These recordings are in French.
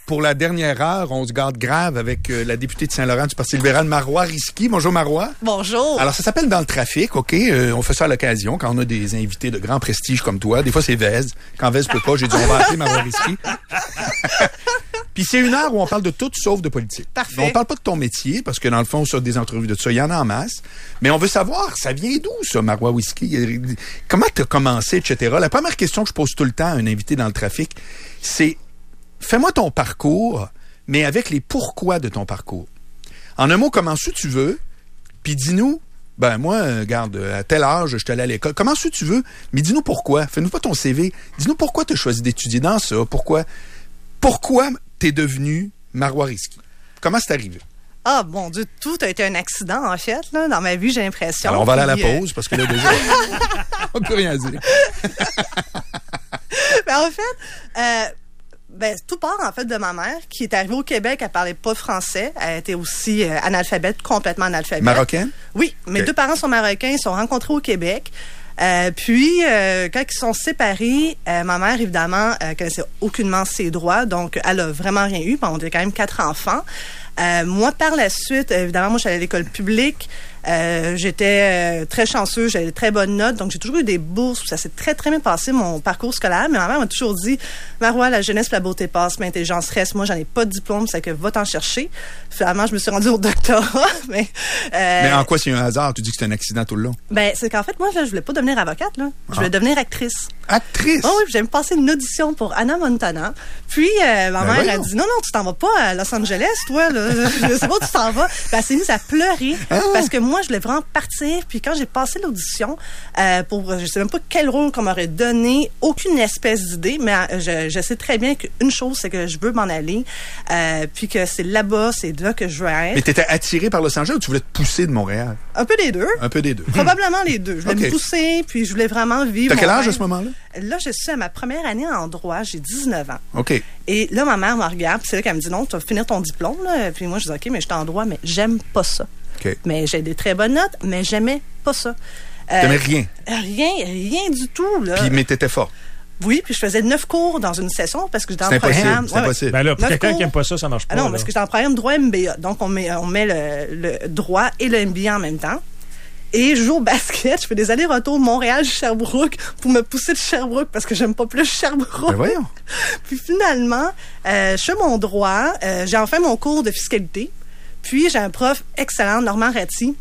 pour la dernière heure, on se garde grave avec la députée de Saint-Laurent du Parti libéral, Marois Risky. Bonjour, Marois. Bonjour. Alors, ça s'appelle Dans le trafic, OK? On fait ça à l'occasion quand on a des invités de grand prestige comme toi. Des fois, c'est Vez. Quand Vez peut pas, j'ai dit, on va appeler Marois Risky. Puis c'est une heure où on parle de tout sauf de politique. Parfait. On parle pas de ton métier, parce que dans le fond, sur des entrevues de ça, il y en a en masse. Mais on veut savoir, ça vient d'où, ça, Marois Risky? Comment tu as commencé, etc.? La première question que je pose tout le temps à un invité dans le trafic, c'est fais-moi ton parcours, mais avec les pourquoi de ton parcours. En un mot, commence où tu veux, puis dis-nous, ben moi, regarde, à tel âge, je suis allé à l'école. Commence où tu veux, mais dis-nous pourquoi. Fais-nous pas ton CV. Dis-nous pourquoi tu as choisi d'étudier dans ça. Pourquoi t'es devenu Marois Risky? Comment c'est arrivé? Ah, mon Dieu, tout a été un accident, en fait, là, dans ma vie, j'ai l'impression. Alors, on va aller à la pause, parce que là, déjà, on peut rien dire. Ben, en fait, tout part, en fait, de ma mère, qui est arrivée au Québec, elle parlait pas français. Elle était aussi analphabète, complètement analphabète. Marocaine? Oui, mes deux parents sont marocains, ils se sont rencontrés au Québec. Puis, quand ils sont séparés, ma mère, évidemment, connaissait aucunement ses droits, donc elle a vraiment rien eu. On était quand même 4 enfants. Moi, par la suite, évidemment, moi, je suis allée à l'école publique. J'étais très chanceuse, j'avais de très bonnes notes, donc j'ai toujours eu des bourses. Ça s'est très, très bien passé, mon parcours scolaire. Mais ma mère m'a toujours dit, Marois, la jeunesse et la beauté passe, mais l'intelligence reste. Moi, j'en ai pas de diplôme, c'est que va t'en chercher. Finalement, je me suis rendue au doctorat. Mais en quoi c'est un hasard? Tu dis que c'est un accident tout le long. Ben, c'est qu'en fait, moi, là, je voulais pas devenir avocate, là. Je voulais devenir actrice. Actrice? Oh, oui, j'avais passé une audition pour Hannah Montana. Puis, ma mère a dit, non, tu t'en vas pas à Los Angeles, toi, là. Je sais pas où tu t'en vas. Puis, elle s'est mise à pleurer parce que moi, je voulais vraiment partir. Puis, quand j'ai passé l'audition, je sais même pas quel rôle qu'on m'aurait donné, aucune espèce d'idée, mais je sais très bien qu'une chose, c'est que je veux m'en aller. Puis que c'est là-bas, c'est là que je veux être. Mais t'étais attirée par Los Angeles ou tu voulais te pousser de Montréal? Un peu des deux. Un peu des deux. Probablement les deux. Je voulais me pousser, puis je voulais vraiment vivre. T'as quel âge à ce moment-là? Là, je suis à ma première année en droit. J'ai 19 ans. OK. Et là, ma mère me regarde, puis c'est là qu'elle me dit non, tu vas finir ton diplôme, là. Puis moi, je dis OK, mais je suis en droit, mais j'aime pas ça. OK. Mais j'ai des très bonnes notes, mais j'aimais pas ça. T'aimais rien? Rien du tout, là. Puis, mais t'étais fort. Oui, puis je faisais 9 cours dans une session parce que j'étais en programme. C'est impossible. Ben là, pour quelqu'un qui n'aime pas ça, ça marche pas. Non, parce que j'étais en programme droit MBA. Donc, on met le droit et le MBA en même temps. Et je joue au basket. Je fais des allers-retours Montréal-Sherbrooke pour me pousser de Sherbrooke parce que j'aime pas plus Sherbrooke. Ben voyons. Puis finalement, je fais mon droit. J'ai enfin mon cours de fiscalité. Puis j'ai un prof excellent, Normand Ratti,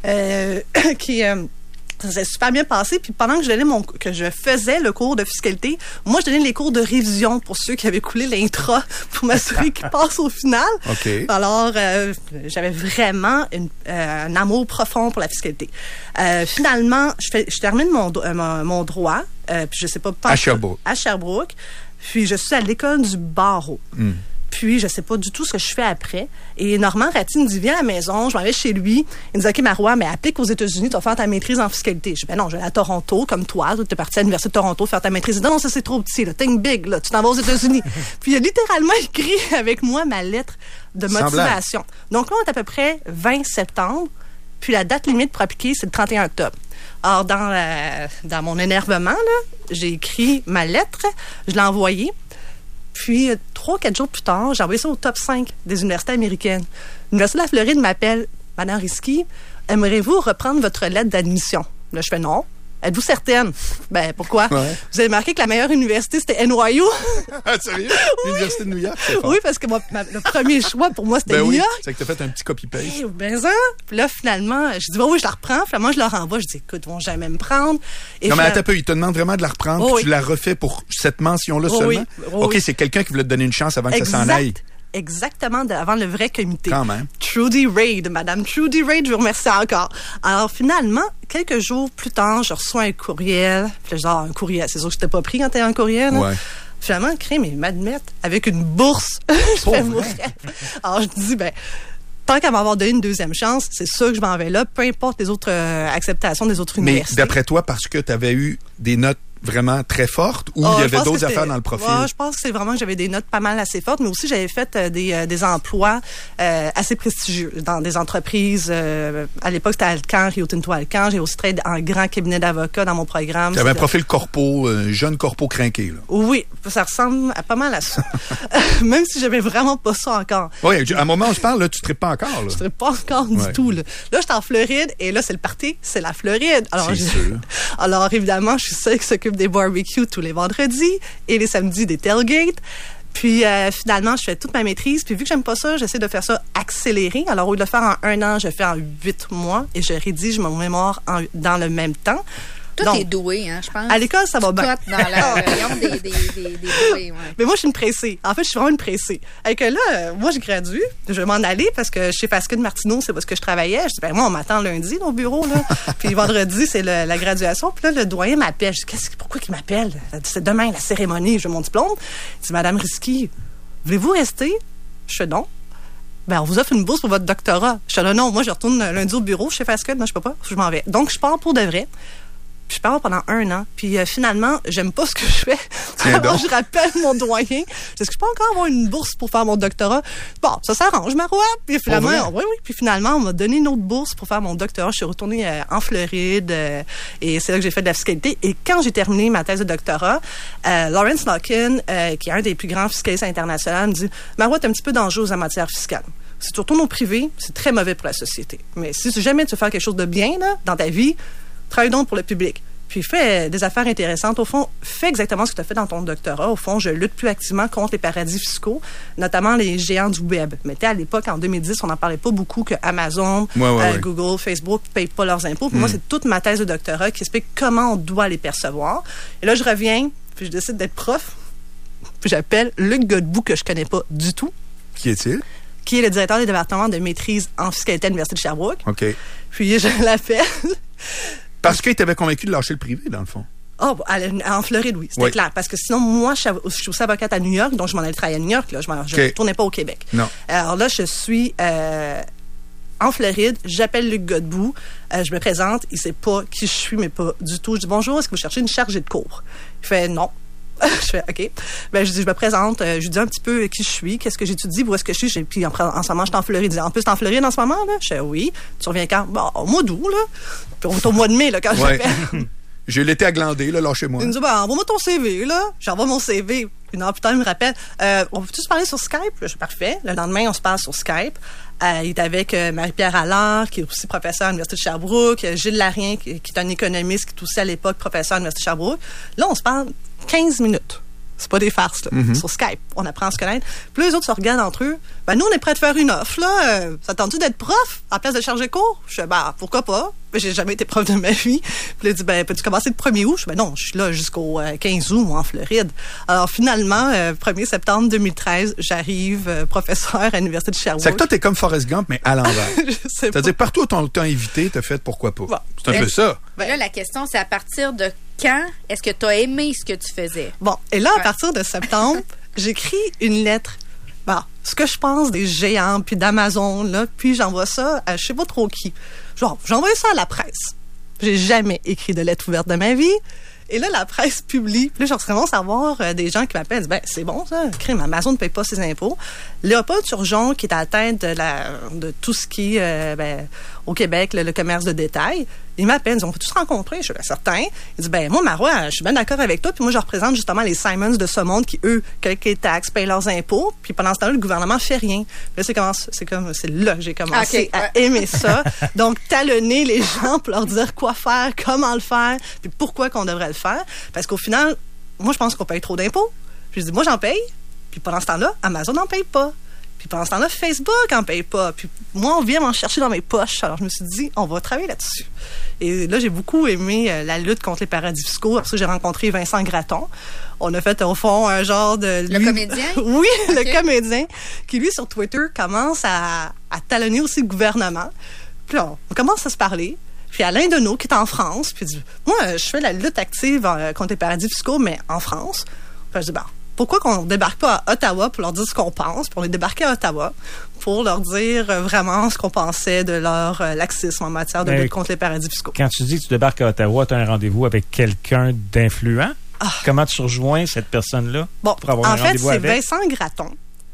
qui... ça s'est super bien passé. Puis pendant que je faisais le cours de fiscalité, moi, je donnais les cours de révision pour ceux qui avaient coulé l'intra pour m'assurer qu'ils passent au final. Okay. Alors, j'avais vraiment un amour profond pour la fiscalité. Finalement, je termine mon droit. Puis je sais pas... À Sherbrooke. À Sherbrooke. Puis je suis à l'école du barreau. Puis, je sais pas du tout ce que je fais après. Et Normand Ratti me dit, viens à la maison, je m'en vais chez lui. Il me dit, OK, Marois, mais applique aux États-Unis, tu vas faire ta maîtrise en fiscalité. Je dis, ben non, je vais à Toronto, comme toi. Tu es parti à l'Université de Toronto faire ta maîtrise. Non, ça, c'est trop petit, là. Think big, là. Tu t'en vas aux États-Unis. Puis, il a littéralement écrit avec moi ma lettre de motivation. Donc, là, on est à peu près 20 septembre. Puis, la date limite pour appliquer, c'est le 31 octobre. Alors, dans mon énervement, là, j'ai écrit ma lettre. Je l'ai envoyée. Puis, 3-4 jours plus tard, j'ai envoyé ça au top 5 des universités américaines. L'Université de la Floride m'appelle, Madame Risky, aimeriez-vous reprendre votre lettre d'admission? Là, je fais non. Êtes-vous certaine? Ben, pourquoi? Ouais. Vous avez marqué que la meilleure université, c'était NYU. Ah, sérieux? Oui. L'Université de New York, c'est fort. Oui, parce que le premier choix, pour moi, c'était New York. C'est que t'as fait un petit copy-paste. Ben ça. Puis là, finalement, je dis, oui, je la reprends. Finalement, je la renvoie. Je dis, écoute, ils vont jamais me prendre. Et non, mais attends un peu, ils te demandent vraiment de la reprendre, puis tu la refais pour cette mention-là seulement? Oui. OK, c'est quelqu'un qui voulait te donner une chance avant que ça s'en aille. Exactement, avant le vrai comité. Quand même. Trudy Reid, Madame Trudy Reid, je vous remercie encore. Alors, finalement, quelques jours plus tard, je reçois un courriel. Puis genre, un courriel, c'est sûr que je t'ai pas pris quand t'es un courriel. Ouais. Finalement, crème, ils m'admettent avec une bourse. Je fais mourir. Alors, je dis, ben, tant qu'à m'avoir donné une deuxième chance, c'est sûr que je m'en vais là, peu importe les autres acceptations des autres universités. Mais d'après toi, parce que tu avais eu des notes vraiment très forte ou il y avait d'autres affaires dans le profil? Je pense que c'est vraiment que j'avais des notes pas mal assez fortes, mais aussi j'avais fait des emplois assez prestigieux dans des entreprises. À l'époque, c'était Alcan, Rio Tinto Alcan. J'ai aussi travaillé en grand cabinet d'avocats dans mon programme. Tu avais un profil corpo, jeune corpo crinqué. Là. Oui, ça ressemble pas mal à ça. Même si j'avais vraiment pas ça encore. Oui, à un moment où je parle, là, tu ne traites pas encore. Là. Je ne traite pas encore du tout. Là, j'étais en Floride et là, c'est le party, c'est la Floride. Alors, alors évidemment, je suis celle qui s'occupe des barbecues tous les vendredis et les samedis des tailgates. Puis finalement, je fais toute ma maîtrise. Puis vu que j'aime pas ça, j'essaie de faire ça accéléré. Alors au lieu de le faire en 1 an, je le fais en 8 mois et je rédige mon mémoire dans le même temps. Toi, t'es doué, hein, je pense. À l'école, ça va bien. Dans la rayon des doués, ouais. Mais moi, je suis une pressée. En fait, je suis vraiment une pressée. Et que là, moi, je gradue. Je vais m'en aller parce que chez Pascal Martineau, c'est parce que je travaillais. Je dis, moi, on m'attend lundi au bureau, là. Puis vendredi, c'est la graduation. Puis là, le doyen m'appelle. Je dis, pourquoi il m'appelle? C'est demain, la cérémonie. J'ai mon diplôme. Il dit, Madame Risky, voulez-vous rester? Je fais non. Ben, on vous offre une bourse pour votre doctorat. Je dis, non, moi, je retourne lundi au bureau chez Pascal. Non, je peux pas. Je m'en vais. Donc, je pars pour de vrai. Puis je pars pendant 1 an. Puis finalement, j'aime pas ce que je fais. Alors, je rappelle mon doyen. Je dis, est-ce que je peux encore avoir une bourse pour faire mon doctorat? Bon, ça s'arrange, Marois. Puis finalement, oui. Puis finalement, on m'a donné une autre bourse pour faire mon doctorat. Je suis retournée en Floride et c'est là que j'ai fait de la fiscalité. Et quand j'ai terminé ma thèse de doctorat, Lawrence Locken, qui est un des plus grands fiscalistes internationaux, me dit, Marois, t'es un petit peu dangereuse en matière fiscale. Si tu retournes au privé, c'est très mauvais pour la société. Mais si jamais tu veux faire quelque chose de bien là, dans ta vie, travaille donc pour le public. Puis fais des affaires intéressantes. Au fond, fais exactement ce que tu as fait dans ton doctorat. Au fond, je lutte plus activement contre les paradis fiscaux, notamment les géants du web. Mais à l'époque, en 2010, on n'en parlait pas beaucoup que Amazon, Google, Facebook ne payent pas leurs impôts. Puis moi, c'est toute ma thèse de doctorat qui explique comment on doit les percevoir. Et là, je reviens, puis je décide d'être prof. Puis j'appelle Luc Godbout, que je connais pas du tout. Qui est-il? Qui est le directeur du département de maîtrise en fiscalité à l'Université de Sherbrooke. OK. Puis je l'appelle. Parce qu'il t'avait convaincu de lâcher le privé, dans le fond. Oh, en Floride, oui, c'était clair. Parce que sinon, moi, je suis aussi avocate à New York, donc je m'en allais travailler à New York. Là, je ne retournais pas au Québec. Non. Alors là, je suis en Floride, j'appelle Luc Godbout, je me présente, il ne sait pas qui je suis, mais pas du tout. Je dis, bonjour, est-ce que vous cherchez une chargée de cours? Il fait, non. Je fais, OK. Ben, je dis, je me présente, je lui dis un petit peu qui je suis, qu'est-ce que j'étudie, où est-ce que je suis. Puis en ce moment, je suis en Floride. En plus, t'es en Floride en ce moment, là? Je fais, oui. Tu reviens quand? Bon, au mois d'août, là. Puis on est au mois de mai, là, quand j'appelle. J'ai l'été à glander, là, lâchez-moi. Il me dit, envoie-moi ton CV, là. J'envoie mon CV. Une heure plus tard, il me rappelle, on peut-tu se parler sur Skype? Je suis parfait. Le lendemain, on se parle sur Skype. Il est avec Marie-Pierre Allard, qui est aussi professeur à l'Université de Sherbrooke, Gilles Larien, qui est un économiste, qui est aussi à l'époque professeur à l'Université de Sherbrooke. Là, on se parle 15 minutes. C'est pas des farces, là. Sur Skype. On apprend à se connaître. Puis les autres se regardent entre eux. Ben, nous, on est prêts de faire une offre, là. Ça tente-tu d'être prof à la place de charger cours? Je fais, pourquoi pas? J'ai jamais été prof de ma vie. Puis là, il dit, peux-tu commencer le 1er août? Je dis, non, je suis là jusqu'au 15 août, moi, en Floride. Alors, finalement, 1er septembre 2013, j'arrive professeur à l'Université de Sherbrooke. C'est que toi, t'es comme Forrest Gump, mais à l'envers. C'est-à-dire, partout où on t'a invité, t'as fait pourquoi pas. Bon. C'est un peu ça. Là, la question, c'est à partir de quand est-ce que tu as aimé ce que tu faisais? Bon, et là, à partir de septembre, j'écris une lettre. Bon, ce que je pense des géants, puis d'Amazon, là, puis j'envoie ça à je sais pas trop qui. J'envoie ça à la presse. J'ai jamais écrit de lettre ouverte de ma vie. Et là, la presse publie. Puis là, je commence à voir des gens qui m'appellent. C'est bon, ça. Crime, Amazon ne paye pas ses impôts. Léopold Turgeon, qui est à la tête de tout ce qui est au Québec, le commerce de détail, il m'appelle. Il dit, on peut-tu se rencontrer? Je suis certain. Il dit, moi, Marois, je suis bien d'accord avec toi. Puis moi, je représente justement les Simons de ce monde qui, eux, collectent les taxes, payent leurs impôts. Puis pendant ce temps-là, le gouvernement fait rien. Puis là, c'est là que j'ai commencé à aimer ça. Donc, talonner les gens pour leur dire quoi faire, comment le faire, puis pourquoi qu'on devrait le faire. Parce qu'au final, moi, je pense qu'on paye trop d'impôts. Puis je dis, moi, j'en paye. Puis pendant ce temps-là, Amazon n'en paye pas. Puis pendant ce temps-là, Facebook n'en paye pas. Puis moi, on vient m'en chercher dans mes poches. Alors, je me suis dit, on va travailler là-dessus. Et là, j'ai beaucoup aimé la lutte contre les paradis fiscaux. Après ça, j'ai rencontré Vincent Gratton. On a fait, au fond, un genre de... Le comédien? Oui, okay. Le comédien, qui, lui, sur Twitter, commence à talonner aussi le gouvernement. Puis là, on commence à se parler. Puis Alain Deneau, qui est en France, puis il dit, moi, je fais la lutte active contre les paradis fiscaux, mais en France. Puis je dis, pourquoi qu'on débarque pas à Ottawa pour leur dire ce qu'on pense, puis on est débarqué à Ottawa pour leur dire vraiment ce qu'on pensait de leur laxisme en matière de lutte contre les paradis fiscaux. Quand tu dis que tu débarques à Ottawa, tu as un rendez-vous avec quelqu'un d'influent. Comment tu rejoins cette personne-là pour avoir un rendez-vous avec? En fait, c'est Vincent Gratton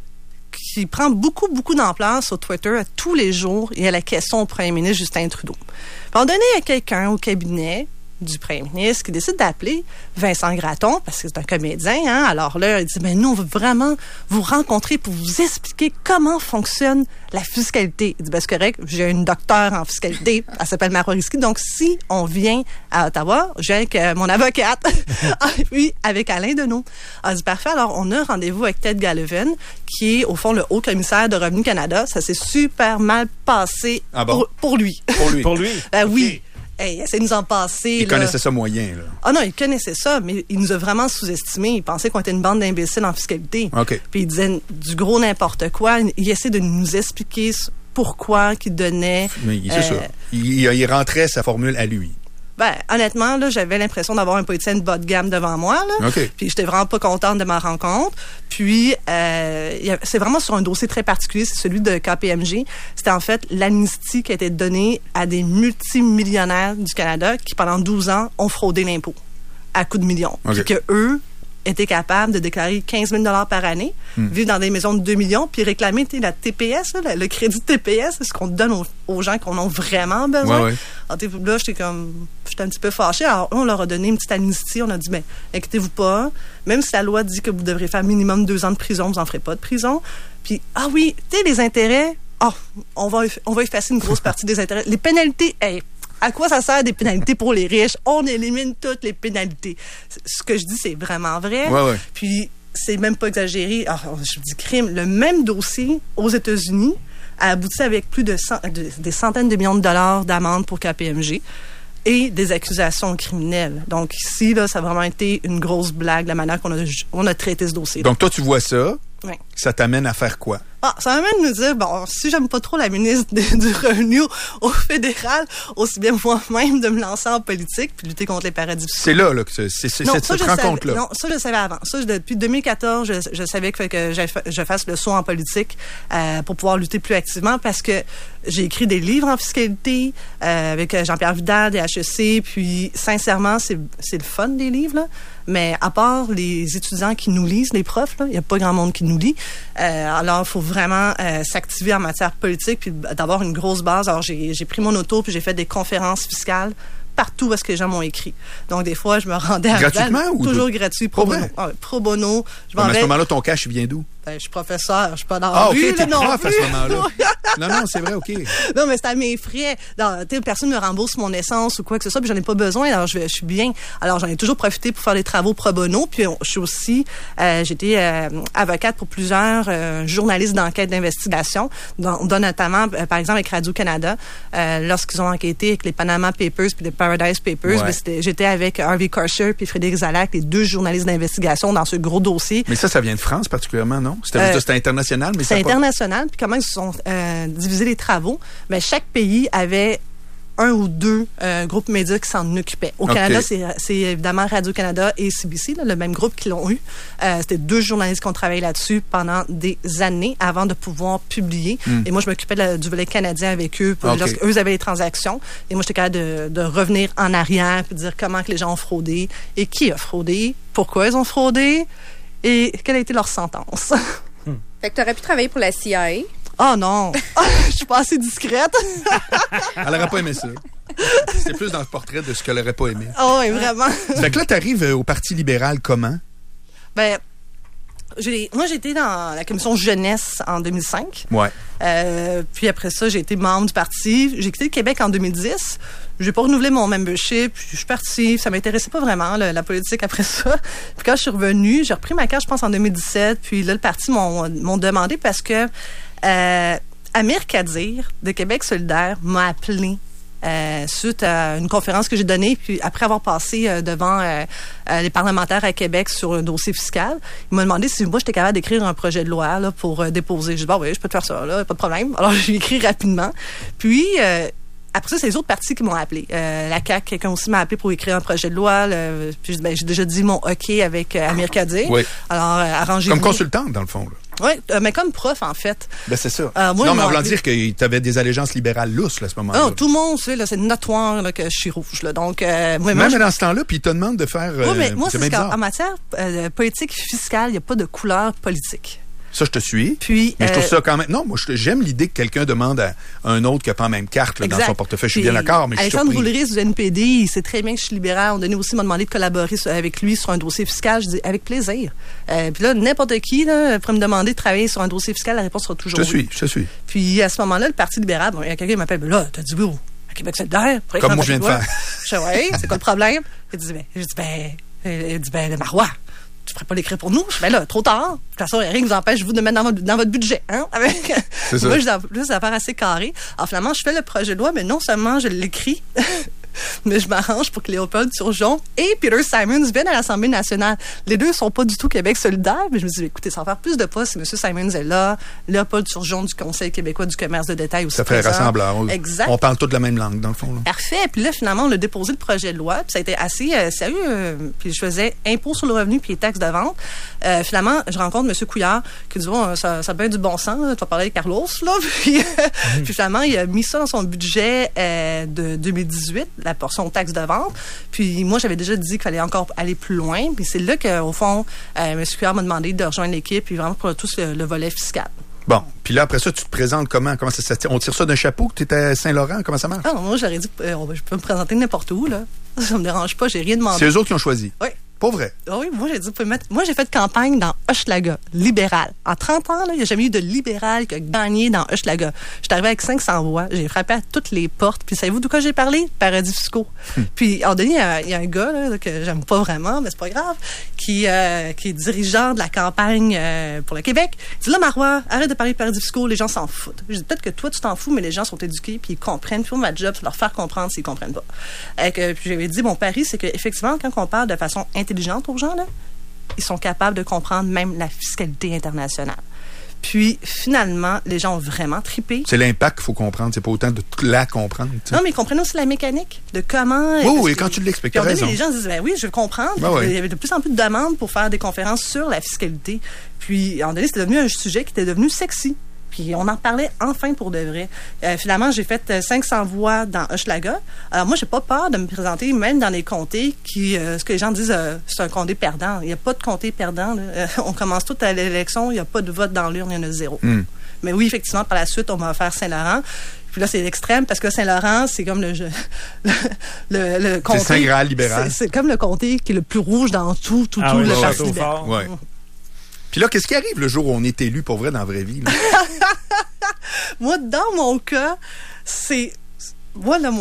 qui prend beaucoup, beaucoup d'ampleur sur Twitter tous les jours et à la question au premier ministre Justin Trudeau. Puis à un moment donné, il y a quelqu'un au cabinet du premier ministre qui décide d'appeler Vincent Gratton, parce que c'est un comédien, hein. Alors là, il dit, mais nous, on veut vraiment vous rencontrer pour vous expliquer comment fonctionne la fiscalité. Il dit, ben, c'est correct, j'ai une docteure en fiscalité, elle s'appelle Marois Risky, donc si on vient à Ottawa, je viens avec mon avocate, puis avec Alain Deneau. Il dit, parfait, alors on a rendez-vous avec Ted Gallivan, qui est, au fond, le haut commissaire de Revenu Canada. Ça s'est super mal passé pour lui. Pour lui? Oui. Hey, essayez de nous en passer. Il connaissait ça moyen, là. Ah non, il connaissait ça, mais il nous a vraiment sous-estimés. Il pensait qu'on était une bande d'imbéciles en fiscalité. OK. Puis il disait du gros n'importe quoi. Il essaie de nous expliquer pourquoi qu'il donnait... Mais c'est ça. Il rentrait sa formule à lui. Ben, honnêtement, là, j'avais l'impression d'avoir un politicien de bas de gamme devant moi, là. Okay. Puis j'étais vraiment pas contente de ma rencontre. Puis, c'est vraiment sur un dossier très particulier, c'est celui de KPMG. C'était en fait l'amnistie qui a été donnée à des multimillionnaires du Canada qui, pendant 12 ans, ont fraudé l'impôt à coups de millions. Okay. Puis que eux étaient capables de déclarer 15 000 $ par année, vivre dans des maisons de 2 millions, puis réclamer la TPS, là, le crédit TPS, c'est ce qu'on donne aux gens qui en ont vraiment besoin. Ouais. Alors, là, j'étais un petit peu fâchée. Alors, on leur a donné une petite amnistie. On a dit, ben, inquiétez-vous pas. Même si la loi dit que vous devrez faire minimum 2 ans de prison, vous n'en ferez pas de prison. Puis, oui, tu sais, les intérêts, on va effacer une grosse partie des intérêts. Les pénalités, à quoi ça sert des pénalités pour les riches? On élimine toutes les pénalités. Ce que je dis, c'est vraiment vrai. Ouais. Puis, c'est même pas exagéré. Alors, je dis crime. Le même dossier aux États-Unis a abouti avec plus des centaines de millions de dollars d'amende pour KPMG et des accusations criminelles. Donc ici, là, ça a vraiment été une grosse blague, la manière qu'on a traité ce dossier. Donc toi, tu vois ça, ça t'amène à faire quoi? Ça m'amène à nous dire, si j'aime pas trop la ministre du Revenu au fédéral, aussi bien moi-même de me lancer en politique puis lutter contre les paradis fiscaux. C'est là que c'est cette rencontre-là. Non, ça, je le savais avant. Ça, depuis 2014, je savais que je fasse le saut en politique pour pouvoir lutter plus activement parce que j'ai écrit des livres en fiscalité avec Jean-Pierre Vidal des HEC, puis sincèrement, c'est le fun des livres, là. Mais à part les étudiants qui nous lisent, les profs, il n'y a pas grand monde qui nous lit. Alors, il faut vraiment s'activer en matière politique puis d'avoir une grosse base. Alors, j'ai pris mon auto puis j'ai fait des conférences fiscales partout où est-ce que les gens m'ont écrit. Donc, des fois, je me rendais à gratuitement ou toujours gratuit, pro bono. Pro bono. Mais à ce moment-là, ton cash vient d'où? Je suis professeur, je suis pas dans la rue. OK, t'es prof à ce moment-là. Non, c'est vrai, OK. Non, mais c'est à mes frais. Personne ne me rembourse mon essence ou quoi que ce soit, puis j'en ai pas besoin, alors je suis bien. Alors, j'en ai toujours profité pour faire des travaux pro bono, puis je suis aussi, j'étais avocate pour plusieurs journalistes d'enquête d'investigation, dont notamment, par exemple, avec Radio-Canada, lorsqu'ils ont enquêté avec les Panama Papers puis les Paradise Papers, j'étais avec Harvey Karcher puis Frédéric Zalac, les 2 journalistes d'investigation dans ce gros dossier. Mais ça vient de France particulièrement, non? C'était international, mais c'est international. Puis comment ils se sont divisés les travaux? Mais chaque pays avait 1 ou 2 groupes médias qui s'en occupaient. Au Canada, c'est évidemment Radio-Canada et CBC, là, le même groupe qui l'ont eu. C'était 2 journalistes qui ont travaillé là-dessus pendant des années avant de pouvoir publier. Et moi, je m'occupais du volet canadien avec eux lorsqu'eux avaient les transactions. Et moi, j'étais capable de revenir en arrière et de dire comment que les gens ont fraudé et qui a fraudé, pourquoi ils ont fraudé et quelle a été leur sentence. Fait que tu aurais pu travailler pour la CIA. Oh non! Je suis pas assez discrète. Elle n'aurait pas aimé ça. C'est plus dans le portrait de ce qu'elle n'aurait pas aimé. Oh oui, vraiment. Fait que là, tu arrives au Parti libéral comment? Ben, moi, j'ai été dans la commission jeunesse en 2005. Ouais. Puis après ça, j'ai été membre du parti. J'ai quitté le Québec en 2010. J'ai pas renouvelé mon membership. Puis je suis partie. Ça m'intéressait pas vraiment, la politique après ça. Puis quand je suis revenue, j'ai repris ma carte, je pense, en 2017. Puis là, le parti m'ont demandé parce que Amir Kadir de Québec solidaire m'a appelé suite à une conférence que j'ai donnée, puis après avoir passé devant les parlementaires à Québec sur un dossier fiscal, il m'a demandé si moi j'étais capable d'écrire un projet de loi là, pour déposer. J'ai dit, oui, je peux te faire ça, là, pas de problème. Alors, j'ai écrit rapidement. Puis, après ça, c'est les autres partis qui m'ont appelé. La CAQ, quelqu'un aussi m'a appelé pour écrire un projet de loi. Puis j'ai déjà dit mon OK avec Amir Kadir. Oui. Alors, arrangez-vous. Comme consultante, dans le fond, là. Oui, mais comme prof, en fait. Ben, c'est ça. Moi, non, mais en voulant dire que tu avais des allégeances libérales lousses, là, à ce moment-là. Non, tout le monde sait, là, c'est notoire là, que je suis rouge. Là. Donc, mais dans ce temps-là, puis ils te demandent de faire... Oui, mais moi, c'est qu'en en matière politique fiscale, il n'y a pas de couleur politique. Ça, je te suis. Puis, mais je trouve ça quand même... Non, moi, j'aime l'idée que quelqu'un demande à un autre qui n'a pas la même carte là, dans son portefeuille. Je suis bien d'accord, mais je suis surpris. Alexandre Boulris du NPD, il sait très bien que je suis libéral. On m'a demandé de collaborer avec lui sur un dossier fiscal. Je dis avec plaisir. Puis là, n'importe qui là, pourrait me demander de travailler sur un dossier fiscal, la réponse sera toujours oui. Je te suis. Puis à ce moment-là, le Parti libéral, il y a quelqu'un qui m'appelle, là, t'as dit oui, à Québec solidaire. Comme moi, je viens de faire. Je dis, oui, c'est quoi le problème? Il dit, le Marois. Tu ne pourrais pas l'écrire pour nous? Je dis, ben là, trop tard. De toute façon, il n'y a rien qui vous empêche, vous, de mettre dans votre budget. Hein? C'est ça. Moi, j'ai plus d'affaires assez carrées. Alors, finalement, je fais le projet de loi, mais non seulement je l'écris, mais je m'arrange pour que Léopold Turgeon et Peter Simons viennent à l'Assemblée nationale. Les deux ne sont pas du tout Québec solidaire, mais je me dis, écoutez, ça va faire plus de pas si M. Simons est là, Léopold Turgeon du Conseil québécois du commerce de détail aussi. Ça fait rassembleur. Exact. On parle toute la même langue, dans le fond. Là. Parfait. Puis là, finalement, on a déposé le projet de loi, puis ça a été assez sérieux. Puis je faisais impôt sur le revenu puis les taxes de vente. Finalement, je rencontre M. Couillard qui dit, ça a bien du bon sens, là. Tu vas parler avec Carlos, là. Puis finalement, il a mis ça dans son budget de 2018, la portion taxes de vente. Puis moi, j'avais déjà dit qu'il fallait encore aller plus loin. Puis c'est là qu'au fond, M. Couillard m'a demandé de rejoindre l'équipe, puis vraiment pour tout le volet fiscal. Bon, puis là, après ça, tu te présentes comment? Comment ça on tire ça d'un chapeau que tu étais à Saint-Laurent? Comment ça marche? Ah non, moi, j'aurais dit, je peux me présenter n'importe où, là. Ça me dérange pas, j'ai rien demandé. C'est eux autres qui ont choisi? Oui. Pas vrai? Oui, moi, j'ai dit, moi, j'ai fait campagne dans Hochelaga, libéral. En 30 ans, il n'y a jamais eu de libéral qui a gagné dans Hochelaga. J'étais arrivée avec 500 voix. J'ai frappé à toutes les portes. Puis, savez-vous de quoi j'ai parlé? Paradis fiscaux. Puis, en donné, il y a un gars, là, que j'aime pas vraiment, mais c'est pas grave, qui est dirigeant de la campagne pour le Québec. Il dit, là, Marois, arrête de parler de paradis fiscaux, les gens s'en foutent. Je dis, peut-être que toi, tu t'en fous, mais les gens sont éduqués, puis ils comprennent. Puis, ma job, c'est leur faire comprendre s'ils comprennent pas. Puis, j'avais dit, mon pari, c'est qu'effectivement, quand on parle de façon intelligente aux gens, là, ils sont capables de comprendre même la fiscalité internationale. Puis, finalement, les gens ont vraiment trippé. C'est l'impact qu'il faut comprendre. C'est pas autant de la comprendre. T'sais. Non, mais ils comprennent aussi la mécanique de comment... Oui, quand tu l'expliques, tu as raison. Les gens disent, oui, je veux comprendre. Il y avait de plus en plus de demandes pour faire des conférences sur la fiscalité. Puis, en donné, c'était devenu un sujet qui était devenu sexy. Puis on en parlait enfin pour de vrai. Finalement, j'ai fait 500 voix dans Hochelaga. Alors moi, j'ai pas peur de me présenter, même dans les comtés ce que les gens disent, c'est un comté perdant. Il n'y a pas de comté perdant. Là. On commence tout à l'élection, il n'y a pas de vote dans l'urne, il y en a 0. Mais oui, effectivement, par la suite, on va faire Saint-Laurent. Puis là, c'est l'extrême parce que Saint-Laurent, c'est comme le comté. C'est Saint-Graal libéral. C'est comme le comté qui est le plus rouge dans tout le Parti libéral. Ouais. Puis là, qu'est-ce qui arrive le jour où on est élu pour vrai dans la vraie vie? Moi, dans mon cas, c'est... Moi, là,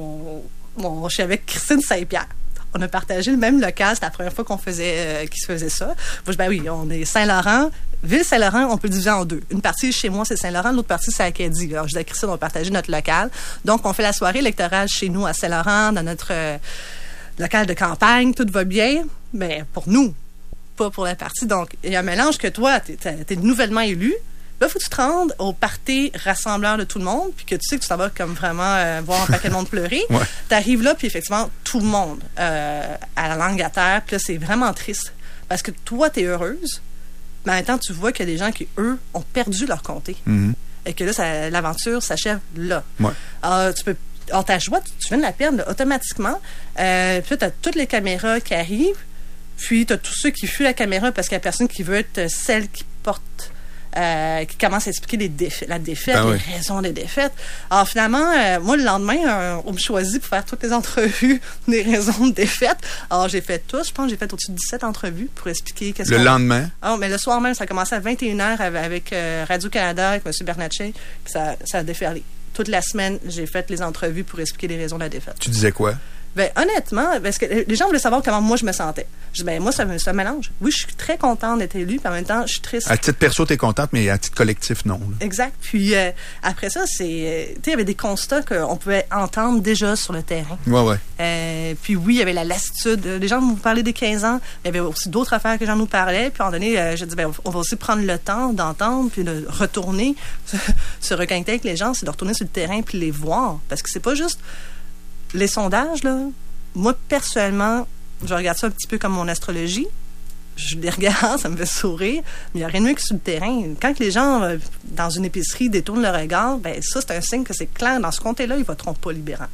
je suis avec Christine Saint-Pierre. On a partagé le même local. C'était la première fois qu'il se faisait ça. Moi, ben oui, on est Saint-Laurent. Ville Saint-Laurent, on peut diviser en deux. Une partie chez moi, c'est Saint-Laurent. L'autre partie, c'est Acadie. Alors, je dis à Christine, on va partager notre local. Donc, on fait la soirée électorale chez nous à Saint-Laurent, dans notre local de campagne. Tout va bien. Mais pour nous, pas pour la partie. Donc, il y a un mélange que toi, t'es nouvellement élu. Là, il faut que tu te rendes au party rassembleur de tout le monde, puis que tu sais que tu t'en vas comme vraiment voir un paquet de monde pleurer. Ouais. Tu arrives là, puis effectivement, tout le monde à la langue à terre. Puis là, c'est vraiment triste. Parce que toi, tu es heureuse, mais en même temps, tu vois qu'il y a des gens qui, eux, ont perdu leur comté. Mm-hmm. Et que là, l'aventure s'achève là. Ouais. Alors, ta joie, tu viens de la perdre là, automatiquement. Puis là, tu as toutes les caméras qui arrivent. Puis, tu as tous ceux qui fuient la caméra parce qu'il y a personne qui veut être celle qui porte, qui commence à expliquer la défaite, les raisons des défaites. Alors, finalement, moi, le lendemain, on me choisit pour faire toutes les entrevues des raisons de défaite. Alors, j'ai fait tous. Je pense que j'ai fait au-dessus de 17 entrevues pour expliquer qu'est-ce que... Le lendemain? Ah, mais le soir même, ça a commencé à 21h avec Radio-Canada, avec M. Bernatchez, puis ça a déferlé. Toute la semaine, j'ai fait les entrevues pour expliquer les raisons de la défaite. Tu disais quoi? Ben, honnêtement, parce que les gens voulaient savoir comment moi je me sentais. Je dis, ben, moi, ça mélange. Oui, je suis très contente d'être élue, puis en même temps, je suis triste. À titre perso, t'es contente, mais à titre collectif, non. Là. Exact. Puis, après ça, tu sais, il y avait des constats qu'on pouvait entendre déjà sur le terrain. Ouais. Puis oui, il y avait la lassitude. Les gens nous parlaient des 15 ans. Il y avait aussi d'autres affaires que les gens nous parlaient. Puis, à un moment donné, j'ai dit, ben, on va aussi prendre le temps d'entendre, puis de retourner se reconnecter avec les gens, c'est de retourner sur le terrain puis les voir. Parce que c'est pas juste les sondages, là. Moi, personnellement, je regarde ça un petit peu comme mon astrologie. Je les regarde, ça me fait sourire, mais il n'y a rien de mieux que sur le terrain. Quand les gens, dans une épicerie, détournent le regard, ben ça, c'est un signe que c'est clair. Dans ce comté-là, ils ne voteront pas libéral.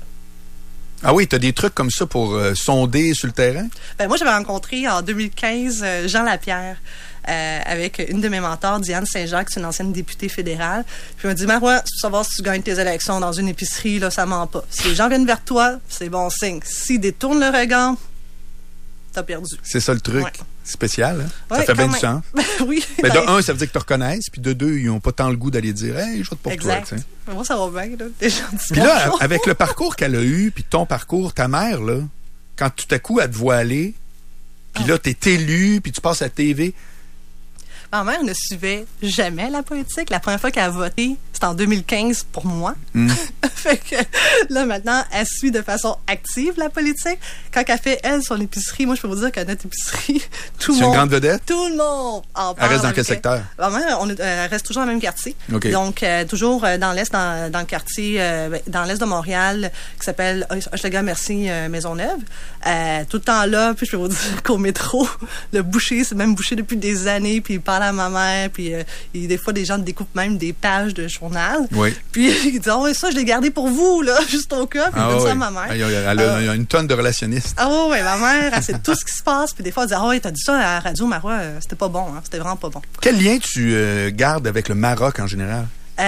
Ah oui, tu as des trucs comme ça pour sonder sur le terrain? Ben, moi, j'avais rencontré en 2015 Jean Lapierre avec une de mes mentors, Diane Saint-Jacques, c'est une ancienne députée fédérale. Puis il m'a dit, Marois, pour savoir si tu gagnes tes élections dans une épicerie, là, ça ment pas. Si les gens viennent vers toi, c'est bon signe. S'ils détournent le regard, t'as perdu. C'est ça le truc. Ouais. Spécial, hein? Ça fait bien du sens. Oui. Mais de un, ça veut dire que tu reconnaisses, puis de deux, ils n'ont pas tant le goût d'aller dire « Hey, je vote pour exact. toi. » Moi, ça va bien, là. T'es gentil. Puis là, avec le parcours qu'elle a eu, puis ton parcours, ta mère, là, quand tout à coup, elle te voit aller, puis là, t'es élu, puis tu passes à la TV. Ma mère ne suivait jamais la politique. La première fois qu'elle a voté, c'était en 2015 pour moi. Fait que là, maintenant, elle suit de façon active la politique. Quand elle fait, elle, son épicerie, moi, je peux vous dire qu'à notre épicerie, tout le monde... C'est une grande vedette? Tout le monde en parle. Elle reste dans quel secteur? Ma mère, elle reste toujours dans le même quartier. Okay. Donc, toujours dans l'Est, dans le quartier, dans l'Est de Montréal, qui s'appelle Hochelaga Merci Maisonneuve. Tout le temps là, puis je peux vous dire qu'au métro, le boucher, c'est le même boucher depuis des années, puis il parle à ma mère, puis des fois, des gens découpent même des pages de journal. Oui. Puis il dit, oh, ça, je l'ai gardé pour vous, là, juste au cas, puis il donne ça à ma mère. Elle a une tonne de relationnistes. Ah oui, ma mère, elle sait tout ce qui se passe, puis des fois, elle dit, ah oui, t'as dit ça à la radio, Marois, c'était pas bon, hein, c'était vraiment pas bon. Quel lien tu gardes avec le Maroc en général?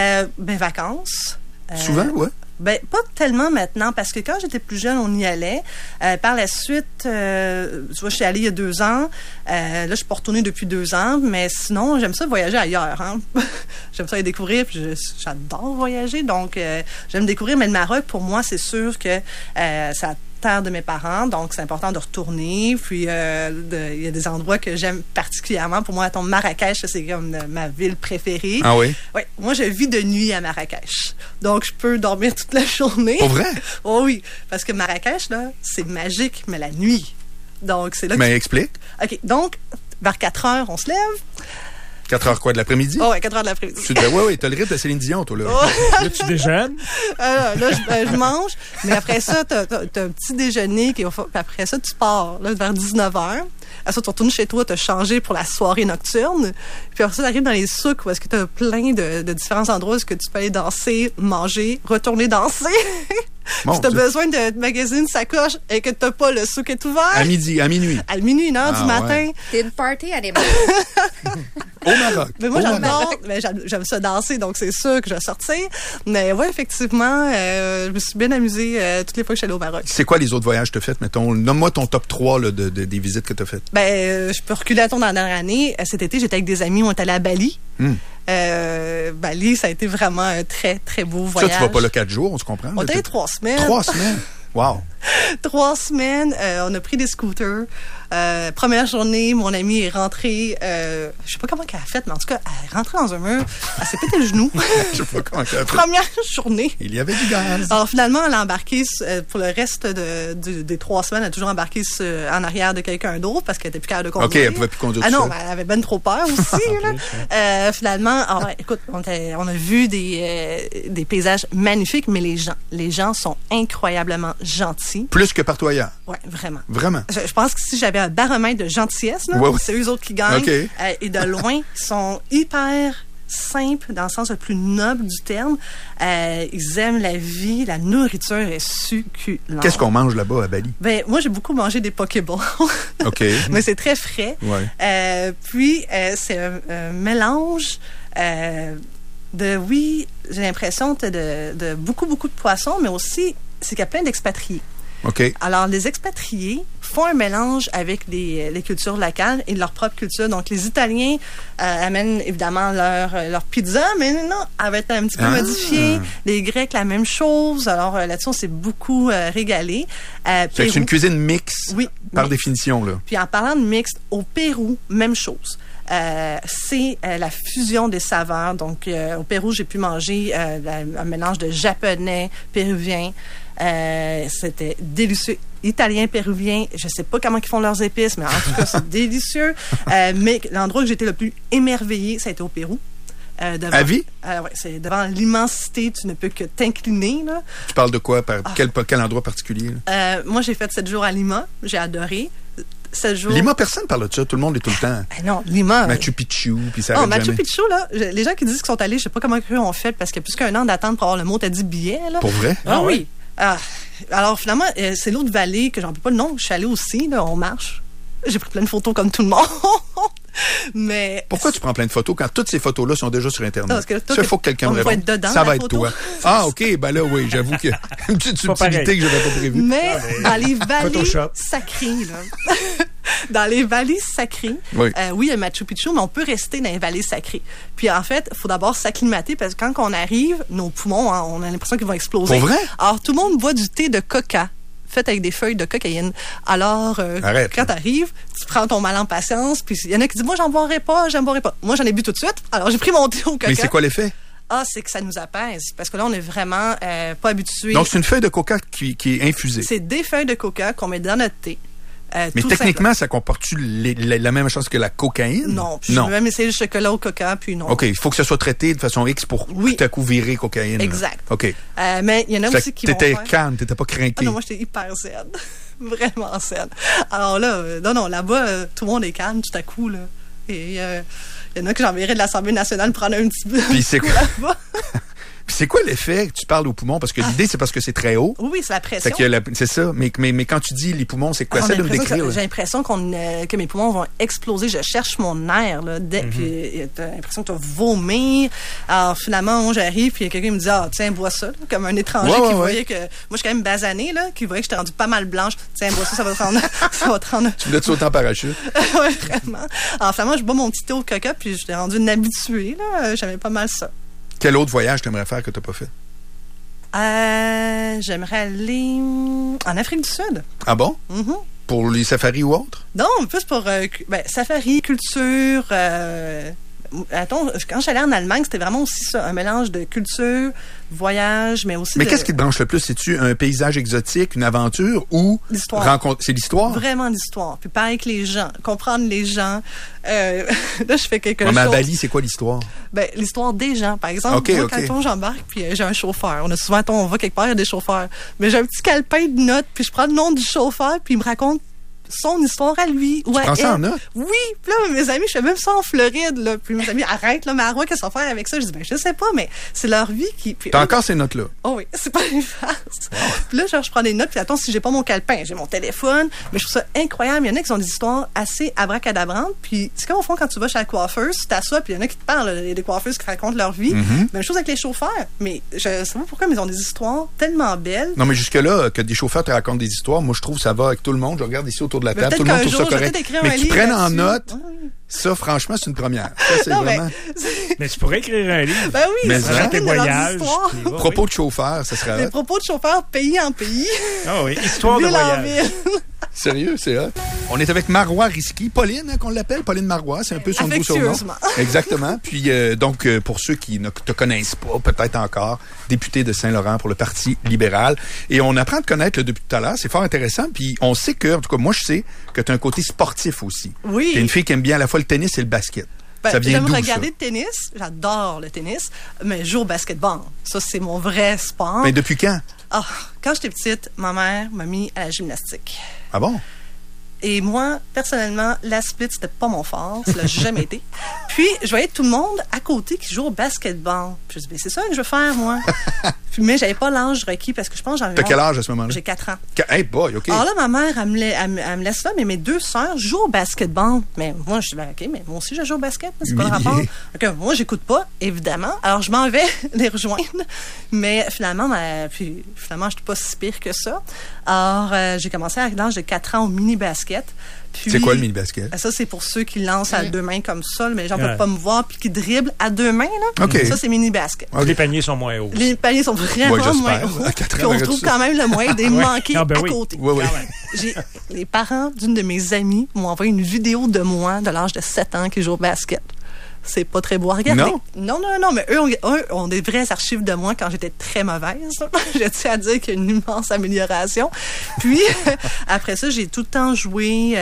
Vacances. Souvent, ouais. Ben, pas tellement maintenant, parce que quand j'étais plus jeune, on y allait. Par la suite, tu vois, je suis allée il y a 2 ans. Là, je suis pas retournée depuis 2 ans, mais sinon, j'aime ça voyager ailleurs. Hein? J'aime ça aller découvrir, puis j'adore voyager, donc j'aime découvrir. Mais le Maroc, pour moi, c'est sûr que ça terre de mes parents, donc c'est important de retourner. Puis il y a des endroits que j'aime particulièrement. Pour moi, Marrakech, c'est comme ma ville préférée. Ah oui? Oui. Moi, je vis de nuit à Marrakech. Donc, je peux dormir toute la journée. Pour vrai? Oh oui. Parce que Marrakech, là, c'est magique, mais la nuit. Donc, c'est là que... Mais explique. OK. Donc, vers 4 heures, on se lève. 4 heures quoi, de l'après-midi? Oh, ouais, 4 heures de l'après-midi. Oui, t'as le rythme de Céline Dion, toi, là. Là, tu déjeunes? Là, je mange, mais après ça, t'as un petit déjeuner, puis après ça, tu pars, là, vers 19h. Après ça, tu retournes chez toi, t'as changé pour la soirée nocturne. Puis après ça, t'arrives dans les souks où est-ce que t'as plein de différents endroits où est-ce que tu peux aller danser, manger, retourner danser. Si t'as besoin de magazine sacoche et que t'as pas, le souk est ouvert. À minuit. À minuit, 1h du matin. Ouais. C'est une party à des Au Maroc. Mais moi, j'aime ça danser, donc c'est sûr que je vais sortir. Mais oui, effectivement, je me suis bien amusée toutes les fois que je suis allée au Maroc. C'est quoi les autres voyages que tu as fait? Mettons, nomme-moi ton top 3 là, des visites que tu as faites. Je peux reculer à ton dernière année. Cet été, j'étais avec des amis, on est allé à Bali. Bali, ça a été vraiment un très, très beau voyage. Ça, tu vas pas là 4 jours, on se comprend? On était 3 semaines. 3 semaines? Wow! 3 semaines, on a pris des scooters. Première journée, mon amie est rentrée, je sais pas comment elle a fait, mais en tout cas, elle est rentrée dans un mur, elle s'est pété le genou. Je sais pas comment elle a fait. Première journée. Il y avait du gaz. Alors finalement, elle a embarqué, pour le reste des 3 semaines, elle a toujours embarqué en arrière de quelqu'un d'autre parce qu'elle était plus capable de conduire. OK, elle pouvait plus conduire. Ah non, mais elle avait ben trop peur aussi. Là. Finalement, écoute, on a vu des paysages magnifiques, mais les gens sont incroyablement gentils. Plus que partout ailleurs. Oui, vraiment. Vraiment. Je pense que si j'avais un baromètre de gentillesse, là, c'est eux autres qui gagnent. Okay. Et de loin, ils sont hyper simples dans le sens le plus noble du terme. Ils aiment la vie, la nourriture est succulente. Qu'est-ce qu'on mange là-bas à Bali? Moi, j'ai beaucoup mangé des pokéballs. OK. Mais c'est très frais. Ouais. Puis, c'est un mélange j'ai l'impression de beaucoup, beaucoup de poissons, mais aussi, c'est qu'il y a plein d'expatriés. OK. Alors, les expatriés font un mélange avec les cultures locales et leur propre culture. Donc, les Italiens amènent évidemment leur pizza, mais non, elle va être un petit peu modifiée. Les Grecs, la même chose. Alors, là-dessus, on s'est beaucoup régalé. C'est une cuisine mixte, par définition, là. Puis, en parlant de mixte, au Pérou, même chose. C'est la fusion des saveurs. Donc, au Pérou, j'ai pu manger un mélange de japonais, péruvien. C'était délicieux. Italien, péruvien, je sais pas comment ils font leurs épices, mais en tout cas, c'est délicieux. Mais l'endroit où j'étais le plus émerveillée, ça a été au Pérou. Devant, à vie? Oui, c'est devant l'immensité, tu ne peux que t'incliner. Là. Tu parles de quoi? Quel endroit particulier? Moi, j'ai fait 7 jours à Lima. J'ai adoré. 7 jours. Lima, personne parle de ça. Tout le monde est tout le temps. Non, Lima. Machu Picchu, puis ça arrête Machu jamais. Picchu, là, les gens qui disent qu'ils sont allés, je sais pas comment eux ont fait, parce qu'il y a plus qu'un an d'attente pour avoir le mot, t'as dit billet, là. Pour vrai? Ah oui. Alors, finalement, c'est l'autre vallée que j'en peux pas le nom. Je suis allée aussi, là, on marche. J'ai pris plein de photos comme tout le monde. Mais. Pourquoi tu prends plein de photos quand toutes ces photos-là sont déjà sur Internet? Parce que ça, il faut que quelqu'un me va réponde. être dedans, ça va être photo. toi. Ah, OK. Ben là, oui, j'avoue que une petite subtilité que je n'avais pas prévue. Mais dans les vallées Photoshop. sacrées, là. Dans les vallées sacrées, oui, il y a Machu Picchu, mais on peut rester dans les vallées sacrées. Puis en fait, il faut d'abord s'acclimater parce que quand on arrive, nos poumons, on a l'impression qu'ils vont exploser. Pour vrai? Alors, tout le monde boit du thé de coca fait avec des feuilles de cocaïne. Alors, quand t'arrives, tu prends ton mal en patience, puis il y en a qui disent, moi, j'en boirai pas. Moi, j'en ai bu tout de suite. Alors, j'ai pris mon thé au coca. Mais c'est quoi l'effet? C'est que ça nous apaise. Parce que là, on est vraiment pas habitués. Donc, c'est une feuille de coca qui est infusée. C'est des feuilles de coca qu'on met dans notre thé. Mais techniquement, ça comporte-tu la même chose que la cocaïne? Non. J'ai même essayé le chocolat au coca, puis non. OK. Il faut que ça soit traité de façon X pour tout à coup virer cocaïne. Exact. Là. OK. Mais il y en a aussi qui vont t'étais calme, t'étais pas craqué. Ah non, moi, j'étais hyper zen. Vraiment zen. Alors là, non, là-bas, tout le monde est calme tout à coup, là. Et il y en a que j'enverrais de l'Assemblée nationale prendre un petit peu. Puis c'est quoi? Là-bas. Puis c'est quoi l'effet que tu parles aux poumons? Parce que l'idée, c'est parce que c'est très haut. Oui, c'est la pression. C'est ça. Mais quand tu dis les poumons, c'est quoi? Essaie de me décrire. J'ai l'impression que mes poumons vont exploser. Je cherche mon air, là. Puis t'as l'impression que tu vas vomir. Alors, finalement, moi, j'arrive, puis quelqu'un me dit, tiens, bois ça, là, comme un étranger qui voyait que. Moi, je suis quand même basanée, là, qui voyait que j'étais rendue pas mal blanche. Tiens, bois ça, ça va te rendre. Tu voulais te sauter en parachute? Oui, vraiment. Alors, finalement, je bois mon petit thé au coca, puis je t'ai rendue une habituée, là. J'aimais pas mal ça. Quel autre voyage tu aimerais faire que tu n'as pas fait? J'aimerais aller en Afrique du Sud. Ah bon? Mm-hmm. Pour les safaris ou autres? Non, plus pour safari, culture. Attends, quand j'allais en Allemagne, c'était vraiment aussi ça, un mélange de culture, voyage, mais aussi. Mais qu'est-ce qui te branche le plus? C'est-tu un paysage exotique, une aventure ou l'histoire? C'est l'histoire? Vraiment l'histoire. Puis parler avec les gens, comprendre les gens. Là, je fais quelque chose. Mais à Bali, c'est quoi l'histoire? L'histoire des gens. Par exemple, moi, quand j'embarque, puis j'ai un chauffeur. On va quelque part, il y a des chauffeurs. Mais j'ai un petit calepin de notes, puis je prends le nom du chauffeur, puis il me raconte son histoire à lui. Tu prends ça en note? Oui. Puis là, mes amis, je fais même ça en Floride, là. Puis mes amis, arrête, là, mais Marois, qu'est-ce qu'on va faire avec ça? Je dis, je sais pas, mais c'est leur vie qui. T'as encore ces notes-là? Oh oui, c'est pas une farce. Wow. Puis là, je prends des notes, puis attends, si j'ai pas mon calepin, j'ai mon téléphone, mais je trouve ça incroyable. Il y en a qui ont des histoires assez abracadabrantes, puis c'est comme au fond, quand tu vas chez la coiffeuse, tu t'assois, puis il y en a qui te parlent, il y a des coiffeuses qui racontent leur vie. Même chose avec les chauffeurs. Mais je sais pas pourquoi, mais ils ont des histoires tellement belles. Non, mais jusque-là, que des chauffeurs te racontent des histoires, moi, je trouve ça va avec tout le monde. Je regarde ici autour de la table, tout le monde trouve ça correct. Mais que tu prennes en note, ça, franchement, c'est une première. Ça, c'est vraiment. Mais tu pourrais écrire un livre. Ben oui, mais ça tes voyages. Propos de chauffeur, ça serait. Des propos de chauffeur pays en pays. Ah oui, histoire de voyage. Sérieux, c'est hot. On est avec Marois Risky. Pauline, qu'on l'appelle, Pauline Marois, c'est un peu son goût sur nom. Exactement. Puis, donc, pour ceux qui ne te connaissent pas, peut-être encore, députée de Saint-Laurent pour le Parti libéral. Et on apprend à te connaître depuis tout à l'heure. C'est fort intéressant. Puis, on sait que, en tout cas, moi, je sais que tu as un côté sportif aussi. Oui. Tu es une fille qui aime bien à la fois le tennis et le basket. Ça vient d'où, ça? J'aime regarder le tennis. J'adore le tennis. Mais je joue au basketball. Ça, c'est mon vrai sport. Mais depuis quand? Quand j'étais petite, ma mère m'a mis à la gymnastique. Ah bon? Et moi, personnellement, la split, c'était pas mon fort. Ça l'a jamais été. Puis, je voyais tout le monde à côté qui joue au basketball. Puis, je me dis, c'est ça que je veux faire, moi. Mais j'avais pas l'âge requis parce que je pense que j'en ai. T'as quel âge à ce moment-là? J'ai 4 ans. Hey boy, OK. Alors là, ma mère, elle me laisse là, mais mes 2 sœurs jouent au basketball. Mais moi, je dis, OK, mais moi aussi, je joue au basket. C'est quoi le rapport? Donc, moi, j'écoute pas, évidemment. Alors, je m'en vais les rejoindre. Mais finalement, je suis pas si pire que ça. Alors, j'ai commencé à l'âge de 4 ans au mini-basket. Puis, c'est quoi le mini-basket? Ça, c'est pour ceux qui lancent à 2 mains comme ça, mais les gens ne peuvent pas me voir, puis qui dribblent à 2 mains. Là. Okay. Ça, c'est mini-basket. Okay. Les paniers sont moins hauts. Les paniers sont vraiment moins hauts. Puis on trouve quand même le moyen de manquer à côté. Oui. Les parents d'une de mes amies m'ont envoyé une vidéo de moi de l'âge de 7 ans qui joue au basket. c'est pas très beau à regarder. Non? Non, mais eux ont des vraies archives de moi quand j'étais très mauvaise. Je tiens à dire qu'il y a une immense amélioration. Puis, après ça, j'ai tout le temps joué,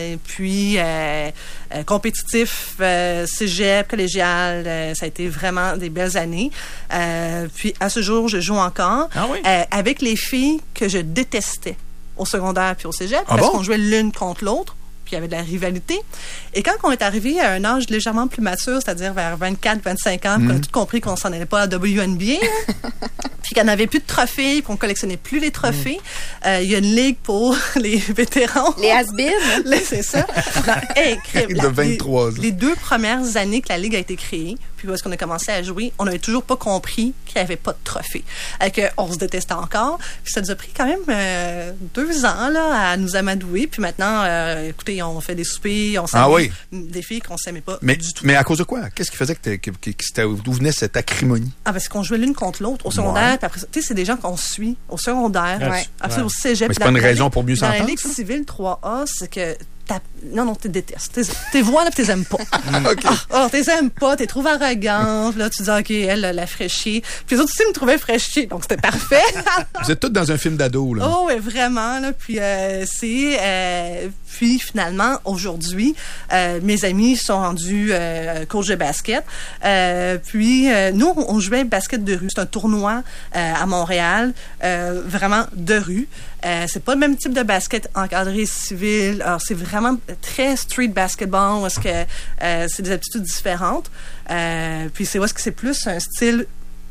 compétitif, cégep, collégial, ça a été vraiment des belles années. Puis, à ce jour, je joue encore avec les filles que je détestais au secondaire puis au cégep, parce qu'on jouait l'une contre l'autre. Il y avait de la rivalité. Et quand on est arrivé à un âge légèrement plus mature, c'est-à-dire vers 24, 25 ans, qu'on a tout compris qu'on s'en allait pas à WNBA, puis qu'on n'avait plus de trophées, qu'on collectionnait plus les trophées, il y a une ligue pour les vétérans. Les has-beens. C'est ça. De 23 ans. Les 2 premières années que la ligue a été créée, puis où est-ce qu'on a commencé à jouer, on n'avait toujours pas compris qu'il n'y avait pas de trophée. On se détestait encore. Puis ça nous a pris quand même 2 ans là, à nous amadouer. Puis maintenant, écoutez, on fait des soupers, on s'amuse. Des filles qu'on s'aimait pas du tout. Mais à cause de quoi? Qu'est-ce qui faisait d'où venait cette acrimonie? Parce qu'on jouait l'une contre l'autre au secondaire. Puis après, tu sais, c'est des gens qu'on suit au secondaire. Après, au cégep. Mais c'est pas une raison pour mieux s'entendre. Dans la Ligue civile 3A, c'est que non, tu détestes. Tes voix, là, tu les aimes pas. Tu les aimes pas, tu les trouves arrogantes. Là, tu dis, OK, elle, la fraîchie. Puis les autres aussi me trouvaient fraîchie, donc c'était parfait. Vous êtes toutes dans un film d'ado, là. Oh, oui, vraiment. Là, puis, puis finalement, aujourd'hui, mes amis sont rendus coach de basket. Puis, nous, on jouait basket de rue. C'est un tournoi à Montréal, vraiment de rue. C'est pas le même type de basket encadré civil. Alors, c'est vraiment très street basketball, où est-ce que c'est des aptitudes différentes. Puis c'est où est-ce que c'est plus un style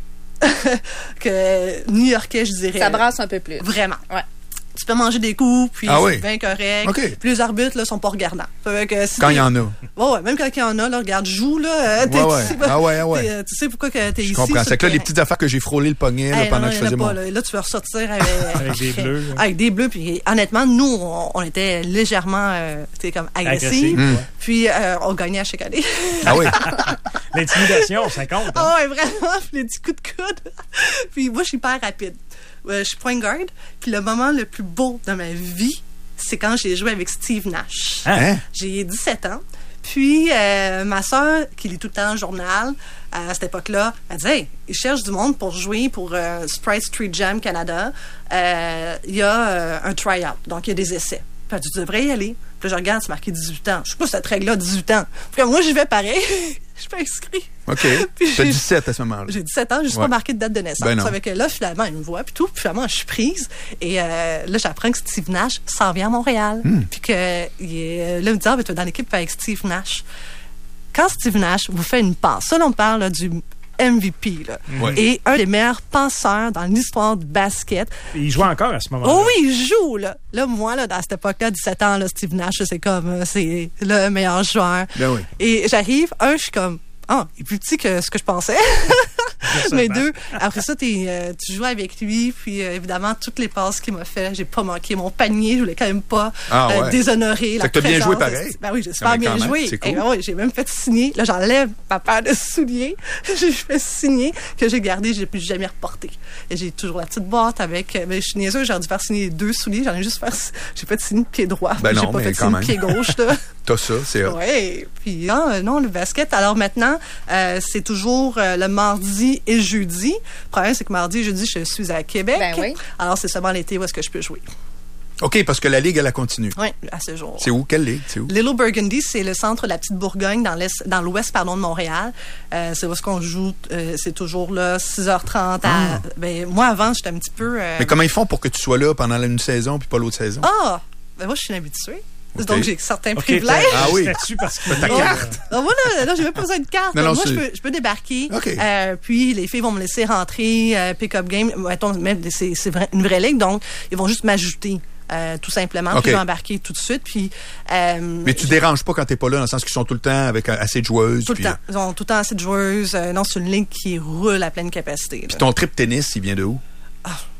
que new-yorkais, je dirais. Ça brasse un peu plus. Vraiment. Ouais. Tu peux manger des coups, puis c'est bien correct. Okay. Puis les arbitres, là, sont pas regardants. Quand il y en a. Ouais, même quand il y en a, là, regarde, joue, là. Tu sais pourquoi que t'es ici. Je comprends. C'est que là, les petites affaires que j'ai frôlé le poignet pendant que je faisais mon... Là, tu vas ressortir avec des bleus. Avec des bleus. Puis honnêtement, nous, on était légèrement comme agressifs. Puis on gagnait à chaque année. Ah oui? L'intimidation, ça compte. Hein? Ah ouais, vraiment. Puis les petits coups de coude. Puis moi, je suis hyper rapide. Je suis point guard. Puis le moment le plus beau de ma vie, c'est quand j'ai joué avec Steve Nash. Hein? J'ai 17 ans. Puis ma sœur, qui lit tout le temps dans le journal, à cette époque-là, elle dit « Hey, ils cherchent du monde pour jouer pour Sprite Street Jam Canada. Il y a un try-out, donc il y a des essais. » Puis elle dit « Tu devrais y aller. » Puis là, je regarde, c'est marqué 18 ans. Je sais pas cette règle-là, 18 ans. Puis moi, j'y vais pareil. Je suis pas inscrit. OK. T'as 17 à ce moment-là. J'ai 17 ans, juste pas marqué de date de naissance. Ben avec là, finalement, il me voit, puis tout. Puis finalement, je suis prise. Et là, j'apprends que Steve Nash s'en vient à Montréal. Puis que là, il me dit, tu es dans l'équipe avec Steve Nash. Quand Steve Nash vous fait une passe, ça, là, on parle là, du MVP, là. Et un des meilleurs penseurs dans l'histoire du basket. Il joue encore à ce moment-là. Oh oui, il joue, là. Là, moi, là, dans cette époque-là, 17 ans, là, Steve Nash, c'est comme, c'est le meilleur joueur. Ben oui. Et j'arrive, je suis comme, il est plus petit que ce que je pensais. Mais 2, après ça, tu joues avec lui, puis évidemment, toutes les passes qu'il m'a fait, j'ai pas manqué mon panier, je voulais quand même pas déshonorer la présence. Fait que t'as bien joué pareil. Ben oui, j'ai super bien joué. C'est cool. Et ben oui, j'ai même fait signer. Là, j'enlève ma paire de souliers. J'ai fait signer que j'ai gardé, je l'ai plus jamais reporté. Et j'ai toujours la petite boîte avec. Mais je suis niaiseuse, j'aurais dû faire signer 2 souliers. J'ai fait signer pied droit. Ben non, j'ai pas fait signer pied gauche, là. T'as ça, c'est hot. Oui. Puis non, le basket. Alors maintenant, c'est toujours le mardi et jeudi. Le problème, c'est que mardi et jeudi, je suis à Québec. Ben oui. Alors, c'est seulement l'été où est-ce que je peux jouer. OK, parce que la Ligue, elle continue. Oui, à ce jour. C'est où? Quelle Ligue? C'est où? Little Burgundy, c'est le centre de la Petite Bourgogne dans l'ouest de Montréal. C'est où est-ce qu'on joue. C'est toujours là, 6h30. Moi, avant, j'étais un petit peu... Mais comment ils font pour que tu sois là pendant une saison puis pas l'autre saison? Moi, je suis habituée. Okay. Donc, j'ai certains privilèges. Ah oui. Parce que ta carte. Moi, là, j'ai même pas besoin de carte. Non, moi, je peux débarquer. Okay. Puis, les filles vont me laisser rentrer, pick-up game. Mettons, même, c'est une vraie ligue. Donc, ils vont juste m'ajouter. Tout simplement. Okay. Puis, je vais embarquer tout de suite. Puis, mais tu déranges pas quand t'es pas là, dans le sens qu'ils sont tout le temps avec assez de joueuses. Tout le temps. Ils ont tout le temps assez de joueuses. Non, c'est une ligue qui roule à pleine capacité. Puis ton trip tennis, il vient de où?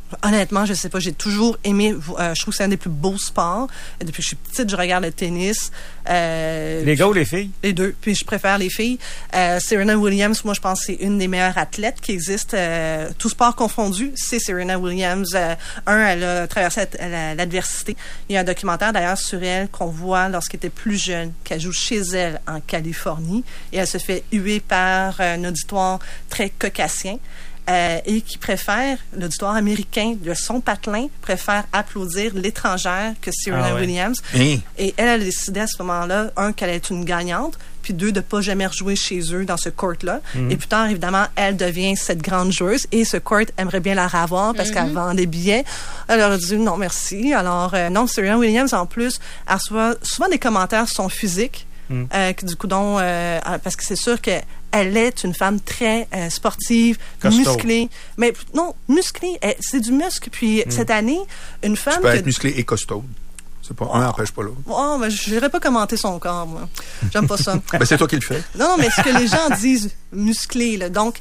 Honnêtement, je sais pas. J'ai toujours aimé. Je trouve que c'est un des plus beaux sports. Depuis que je suis petite, je regarde le tennis. Les gars ou les filles? Les deux. Puis je préfère les filles. Serena Williams, moi, je pense que c'est une des meilleures athlètes qui existent. Tout sport confondu, c'est Serena Williams. Elle a traversé l'adversité. Il y a un documentaire, d'ailleurs, sur elle qu'on voit lorsqu'elle était plus jeune, qu'elle joue chez elle en Californie. Et elle se fait huer par un auditoire très caucasien. Et qui préfère, l'auditoire américain de son patelin, préfère applaudir l'étrangère que Serena Williams. Et elle a décidé à ce moment-là, qu'elle est une gagnante, puis 2, de ne pas jamais rejouer chez eux dans ce court-là. Et plus tard, évidemment, elle devient cette grande joueuse et ce court aimerait bien la revoir parce qu'elle vend des billets. Elle leur a dit non, merci. Alors, non, Serena Williams, en plus, elle reçoit souvent des commentaires sur son physique. Du coup, parce que c'est sûr qu'elle est une femme très sportive, musclée. Mais non, musclée, c'est du muscle. Puis cette année, une femme... Tu peux être musclée et costaud. C'est pas, un n'empêche pas l'autre. Oh, ben, je n'irais pas commenter son corps, moi. J'aime pas ça. Ben, c'est toi qui le fais. Non, mais ce que les gens disent, musclée, là. Donc,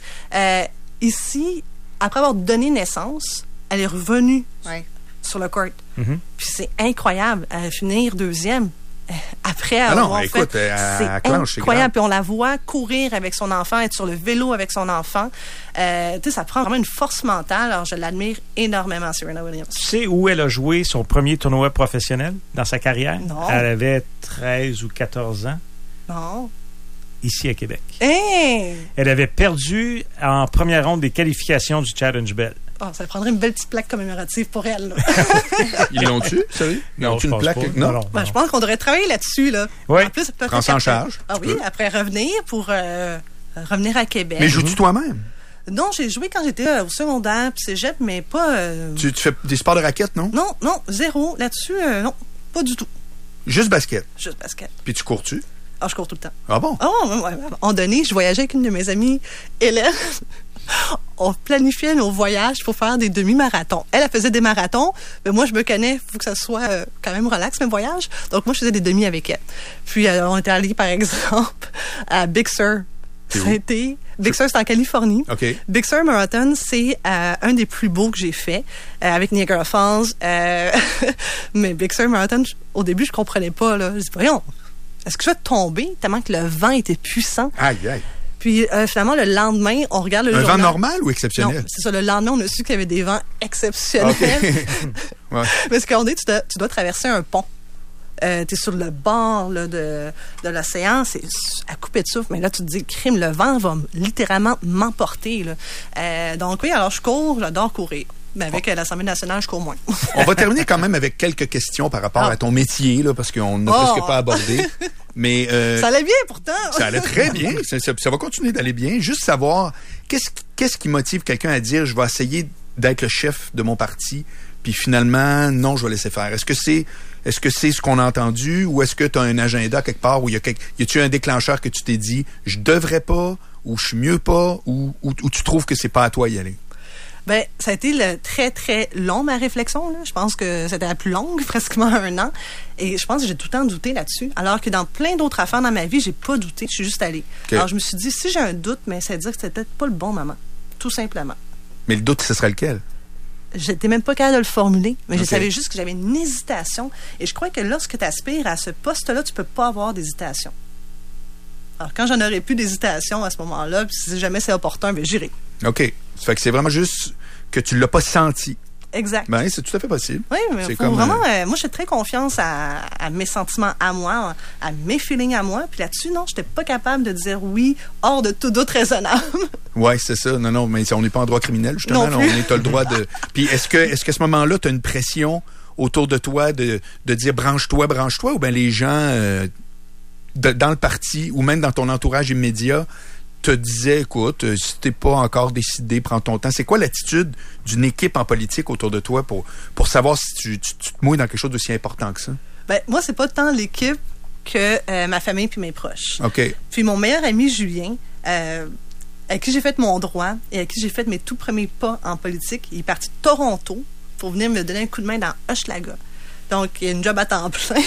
ici, après avoir donné naissance, elle est revenue sur le court. Puis c'est incroyable. Finir 2e. Après avoir écoute, c'est incroyable. Puis on la voit courir avec son enfant, être sur le vélo avec son enfant. Tu sais, ça prend vraiment une force mentale. Alors, je l'admire énormément, Serena Williams. Tu sais où elle a joué son premier tournoi professionnel dans sa carrière? Non. Elle avait 13 ou 14 ans. Non. Ici à Québec. Hey! Elle avait perdu en première ronde des qualifications du Challenge Bell. Oh, ça prendrait une belle petite plaque commémorative pour elle. Ils l'ont-tu, sérieux? Ils ont-tu une plaque? Non. Ben, je pense qu'on devrait travailler là-dessus. Là. Oui. En plus, prends ça en charge. Ah oui, après revenir pour revenir à Québec. Mais joues-tu toi-même? Non, j'ai joué quand j'étais au secondaire puis cégep, mais pas... Tu fais des sports de raquettes, non? Non, zéro. Là-dessus, non, pas du tout. Juste basket? Juste basket. Puis tu cours-tu? Ah, je cours tout le temps. Ah bon? Ah, ouais. À un moment donné, je voyageais avec une de mes amies, Hélène. On planifiait nos voyages pour faire des demi-marathons. Elle faisait des marathons, mais moi, je me connais. Il faut que ça soit quand même relax, mes voyages. Donc, moi, je faisais des demi avec elle. Puis, on était allés, par exemple, à Big Sur. Big Sur, c'est en Californie. Okay. Big Sur Marathon, c'est un des plus beaux que j'ai fait, avec Niagara Falls. Mais Big Sur Marathon, au début, je comprenais pas. Là. Je dis, voyons, est-ce que je vais tomber tellement que le vent était puissant? Aïe, aïe. Puis finalement, le lendemain, on regarde le journal. Un vent normal ou exceptionnel? Non, c'est ça. Le lendemain, on a su qu'il y avait des vents exceptionnels. Okay. Ouais. Parce qu'on dit, tu dois traverser un pont. Tu es sur le bord là, de l'océan, c'est à couper de souffle. Mais là, tu te dis, crime, le vent va littéralement m'emporter. Là. Donc oui, alors je cours, j'adore courir. Mais avec l'Assemblée nationale, je cours moins. On va terminer quand même avec quelques questions par rapport à ton métier, là, parce qu'on n'a presque pas abordé. Mais, ça allait bien, pourtant. Ça allait très bien. Ça va continuer d'aller bien. Juste savoir, qu'est-ce qui motive quelqu'un à dire, je vais essayer d'être le chef de mon parti, puis finalement, non, je vais laisser faire. Est-ce que c'est ce qu'on a entendu, ou est-ce que tu as un agenda quelque part où y a-tu un déclencheur que tu t'es dit, je devrais pas, ou je suis mieux pas, ou tu trouves que c'est pas à toi y aller? Ben, ça a été très, très long, ma réflexion. Là. Je pense que c'était la plus longue, pratiquement 1 an. Et je pense que j'ai tout le temps douté là-dessus. Alors que dans plein d'autres affaires dans ma vie, j'ai pas douté. Je suis juste allée. Okay. Alors, je me suis dit, si j'ai un doute, mais ça veut dire que c'était peut-être pas le bon moment. Tout simplement. Mais le doute, ce serait lequel? J'étais même pas capable de le formuler. Mais je savais juste que j'avais une hésitation. Et je crois que lorsque tu aspires à ce poste-là, tu peux pas avoir d'hésitation. Alors, quand j'en aurais plus d'hésitation à ce moment-là, puis si jamais c'est opportun, ben, j'irai. OK. Ça fait que c'est vraiment juste que tu l'as pas senti. Exact. Ben, c'est tout à fait possible. Oui, mais c'est faut vraiment... moi, j'ai très confiance à mes sentiments à moi, à mes feelings à moi. Puis là-dessus, non, j'étais pas capable de dire oui hors de tout doute raisonnable. Oui, c'est ça. Non, mais on n'est pas en droit criminel, justement. Non, on a le droit de... Puis est-ce qu'à ce moment-là, tu as une pression autour de toi de dire branche-toi, ou bien les gens dans le parti ou même dans ton entourage immédiat te disaient, écoute, si t'es pas encore décidé, prends ton temps. C'est quoi l'attitude d'une équipe en politique autour de toi pour savoir si tu te mouilles dans quelque chose d'aussi important que ça? Ben, moi, c'est pas tant l'équipe que ma famille puis mes proches. OK. Puis mon meilleur ami, Julien, avec qui j'ai fait mon droit et avec qui j'ai fait mes tout premiers pas en politique, il est parti de Toronto pour venir me donner un coup de main dans Hochelaga. Donc, il y a une job à temps plein.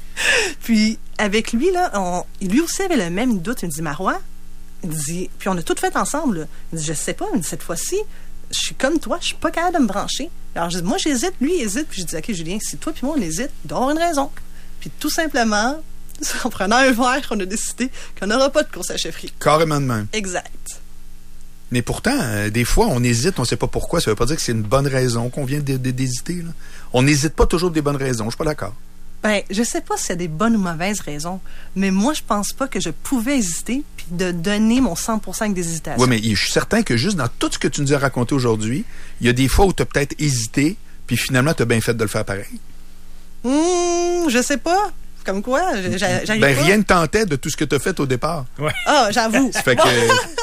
Puis, avec lui, là, lui aussi avait le même doute. Il me dit, Marois, il dit, puis on a tout fait ensemble. Là. Il dit, je sais pas, mais cette fois-ci, je suis comme toi, je suis pas capable de me brancher. Alors, je dis, moi, j'hésite, lui, il hésite. Puis je dis, OK, Julien, si toi puis moi, on hésite, il doit y avoir une raison. Puis tout simplement, en prenant un verre, on a décidé qu'on n'aura pas de course à chefferie. Carrément de même. Exact. Mais pourtant, des fois, on hésite, on ne sait pas pourquoi. Ça ne veut pas dire que c'est une bonne raison qu'on vient d'hésiter. Là. On n'hésite pas toujours des bonnes raisons. Je ne suis pas d'accord. Ben, je sais pas s'il y a des bonnes ou mauvaises raisons, mais moi, je pense pas que je pouvais hésiter puis de donner mon 100% avec des hésitations. Oui, mais je suis certain que juste dans tout ce que tu nous as raconté aujourd'hui, il y a des fois où tu as peut-être hésité, puis finalement, tu as bien fait de le faire pareil. Je sais pas. Comme quoi, j'arrive ben, pas. Rien ne tentait de tout ce que tu as fait au départ. Ouais. Ah, j'avoue. Ça fait que...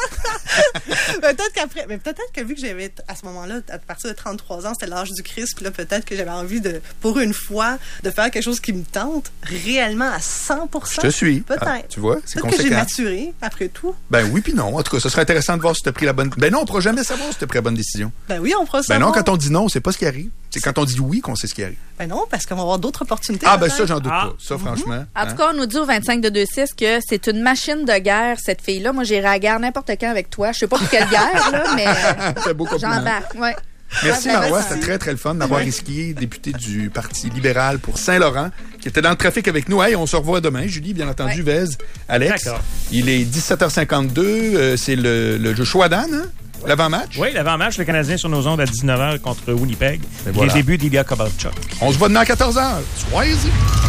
peut-être que vu que j'avais, à ce moment-là, à partir de 33 ans, c'était l'âge du Christ, puis là, peut-être que j'avais envie de, pour une fois, de faire quelque chose qui me tente réellement à 100%. Je te suis. Peut-être. Ah, tu vois, c'est peut-être conséquent. que j'ai maturé, après tout. Ben oui, puis non. En tout cas, ce serait intéressant de voir si tu as pris la bonne... Ben non, on ne pourra jamais savoir si tu as pris la bonne décision. Ben oui, on pourra Ben savoir. non, quand on dit non, c'est pas ce qui arrive. C'est quand on dit oui qu'on sait ce qui arrive. Ben non, parce qu'on va avoir d'autres opportunités. Ah, ben peut-être. ça, j'en doute pas. Ça, franchement. En tout cas, on nous dit au 25 de 2-6 que c'est une machine de guerre, cette fille-là. Moi, j'irai à la guerre n'importe quand avec toi. Je sais pas pour quelle guerre, là, mais C'est un beau compliment. j'embarque. Ouais. Merci, Ouais, ben, Marois. merci. C'était très, très le fun d'avoir Risquier, député du Parti libéral pour Saint-Laurent, qui était dans le trafic avec nous. Hey, on se revoit demain. Julie, bien entendu, Vez, Alex. D'accord. Il est 17h52. C'est le jeu Chouadan, hein? L'avant-match. Oui, l'avant-match, le Canadien sur nos ondes à 19h contre Winnipeg. Et voilà. Les débuts d'Ilya Kovalchuk. On se voit demain à 14h. Soyez-y.